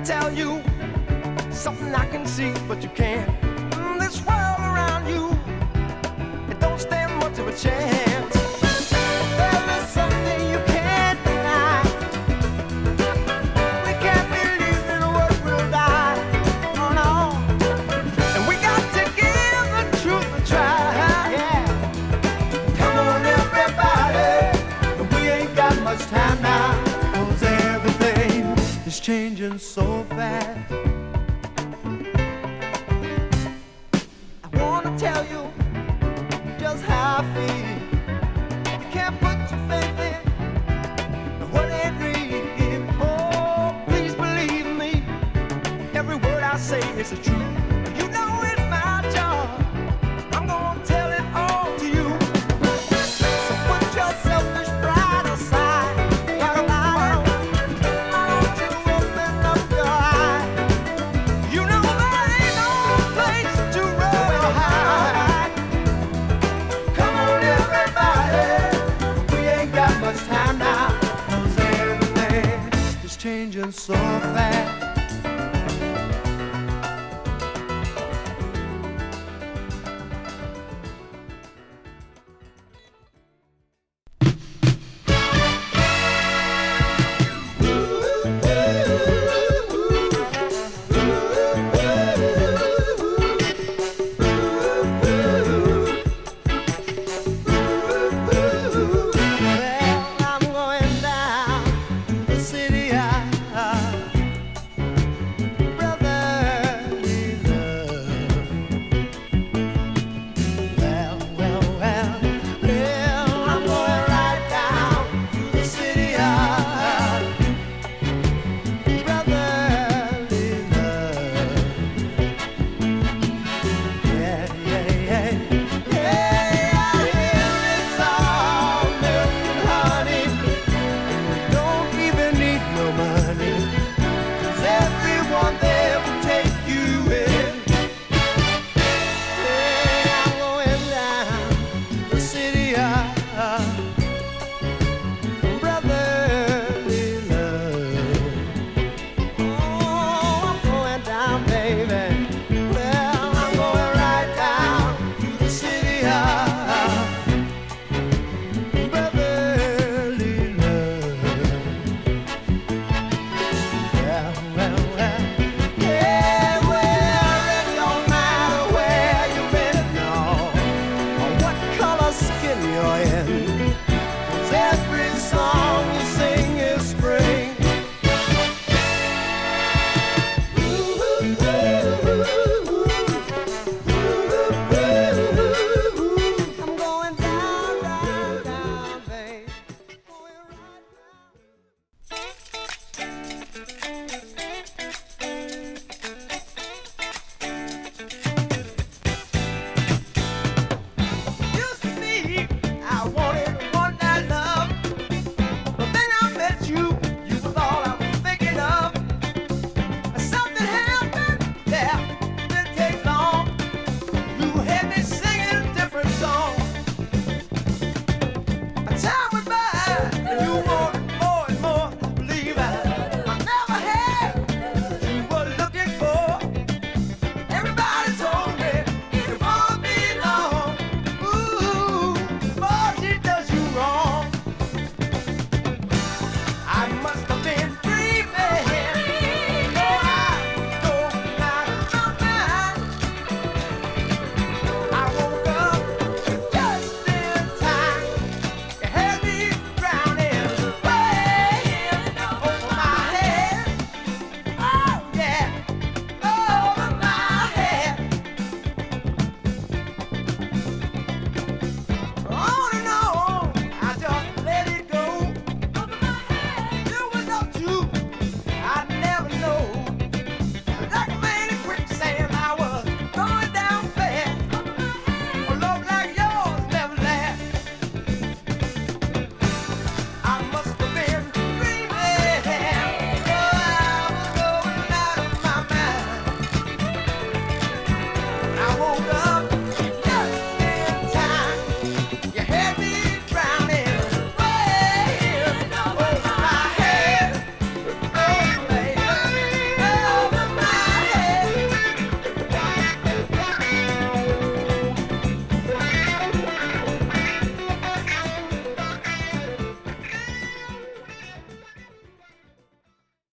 tell you something I can see, but you can't. This world around you, it don't stand much of a chance. There is something you can't deny. We can't believe in what will die. Oh no. And we got to give the truth a try. Yeah. Come on, everybody. We ain't got much time now. 'Cause everything is changing so fast. Tell you just how I feel. You can't put your faith in what ain't real. Oh, please believe me. Every word I say is the truth. You know it's my job. I'm gonna tell it all to you. So put your selfish pride aside. Everybody, why don't you open up your eyes? You know there ain't no place to run or hide. Come on, everybody, we ain't got much time now. 'Cause everything is changing so fast.